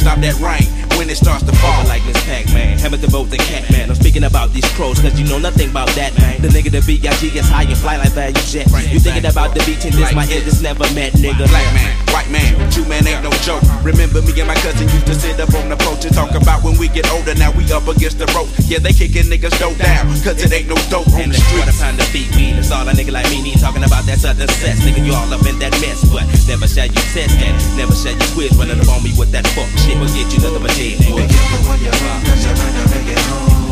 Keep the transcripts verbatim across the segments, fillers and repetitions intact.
stop that rain when it starts to fall. Like Miss Pac-Man, Hamilton Boat and Catman. I'm speaking about these pros, cause you know nothing about that, man. The nigga, the B I G gets high and fly like value jet. You thinking about the beach and this, my ear just never met, nigga. Black man, white man, two man ain't no joke. Remember me and my cousin used to sit up on the porch and talk about when we get older, now we up against the rope. Yeah, they kicking niggas dope down, cause it ain't no dope on and the street. And pound the beat weed, that's all a nigga like me need. Talking about that southern sex, nigga, you all up in that mess. But never shall you test that, never shall you quit. Running up on me with that fuck shit will get you nothing but dead. Be careful when you're wrong, cause you might not make it home.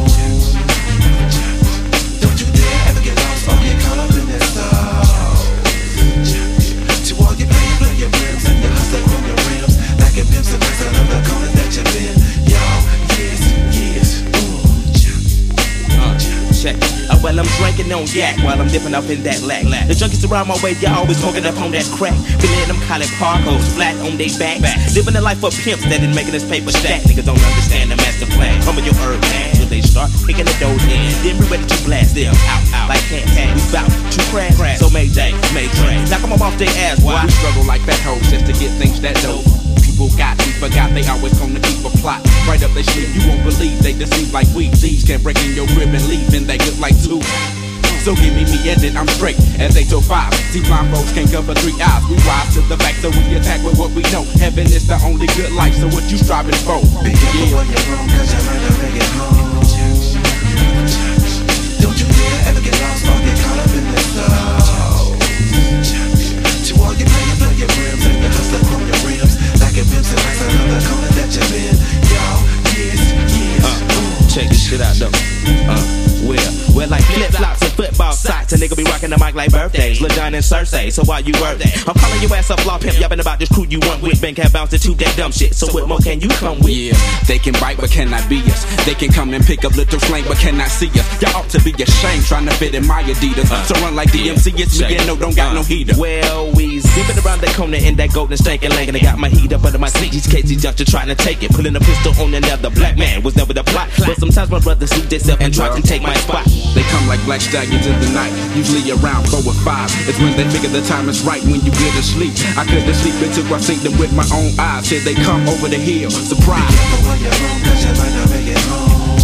Don't you dare ever get lost or get caught up in this stuff. To all you play, play your rims and you hustle on your rims. Like a pimps and rest out of the corner that you've been. Y'all, yes, yes, ooh. Uh, check. Uh, well, I'm drinking on yak while I'm dipping up in that lack. The junkies around my way, y'all always smoking up on that crack. Feeling them college parkos flat on they back. Living the life of pimps that ain't making this paper stack. Niggas don't understand the master plan. Come with your herb man till they start picking the doors in. Then we ready to blast them out, out like cat cat. We bout to crash. So Mayday, Mayday. Now come up off their ass, boy. We struggle like fat hoes just to get things that dope. People got me forgot they always gonna keep a plot right up their sleeve. You won't believe they deceive like weed. Thieves can break in your rib and leave, and they look like two. So give me me and then I'm straight as eight oh five. See, blind folks can't cover three eyes. We rise to the back, so we attack with what we know. Heaven is the only good life, so what you striving for? Be careful yeah. when you're wrong, cause you might not make it home. Don't you dare ever get lost or get caught up in this stuff. To all you play, play your rims and you hustle on your rims. Like a pimps and rest out of the corner that you've been. Y'all, yes, yes, uh, check this shit out though. Uh, well, well like flip-flops and football socks. A nigga be rocking the mic like birthdays, Lil Jon and Cersei. So while you birthday, I'm calling your ass a flaw pimp. Yapping about this crew you want with. Bank have bounced into that dumb shit. So what more can you come with? Yeah, they can bite but cannot be us. They can come and pick up little slang but cannot see us. Y'all ought to be ashamed trying to fit in my Adidas. Uh, so run like D M C, it's me and no, don't got uh, no heater. Well, we zipping around the corner in that golden stankin' leg. And I got my heat up under my seat. These Casey Junction trying to take it. Pulling a pistol on another black man was never the plot. But sometimes my brothers suit themselves and try to take my spot. They come like black stallions in the night, usually around four or five. It's when they figure the time is right when you get to sleep. I couldn't sleep until I seen them with my own eyes. Said they come over the hill, surprise. Be careful when you're wrong, cause you might not make it home.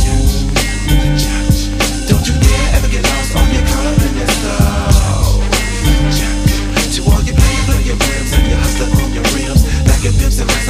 Don't you dare ever get lost or get caught up in this stuff. To all you play, play your rims and you hustle on your rims. Like a pimps and